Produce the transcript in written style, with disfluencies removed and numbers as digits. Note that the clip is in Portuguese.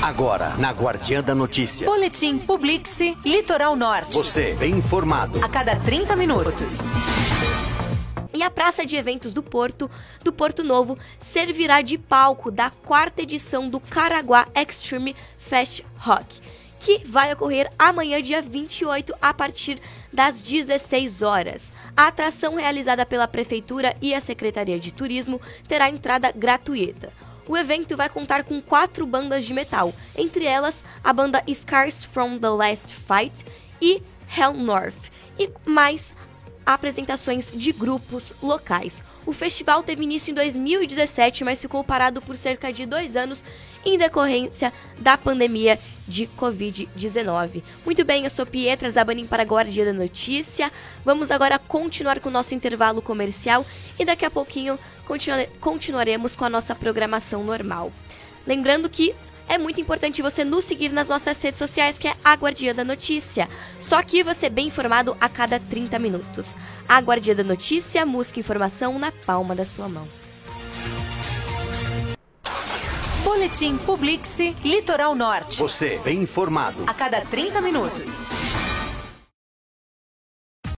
Agora, na Guardiã da Notícia. Boletim Publix Litoral Norte. Você bem informado. A cada 30 minutos. E a Praça de Eventos do Porto Novo, servirá de palco da 4ª edição do Caraguá Extreme Fest Rock, que vai ocorrer amanhã, dia 28, a partir das 16 horas. A atração, realizada pela Prefeitura e a Secretaria de Turismo, terá entrada gratuita. O evento vai contar com 4 bandas de metal, entre elas a banda Scars from the Last Fight e Hell North, e mais apresentações de grupos locais. O festival teve início em 2017, mas ficou parado por cerca de 2 anos em decorrência da pandemia de Covid-19. Muito bem, eu sou Pietra Zabanin para a Guardiã da Notícia. Vamos agora continuar com o nosso intervalo comercial e daqui a pouquinho continuaremos com a nossa programação normal. Lembrando que é muito importante você nos seguir nas nossas redes sociais, que é a Guardiã da Notícia. Só aqui você é bem informado a cada 30 minutos. A Guardiã da Notícia, música e informação na palma da sua mão. Boletim Publix Litoral Norte. Você bem informado. A cada 30 minutos.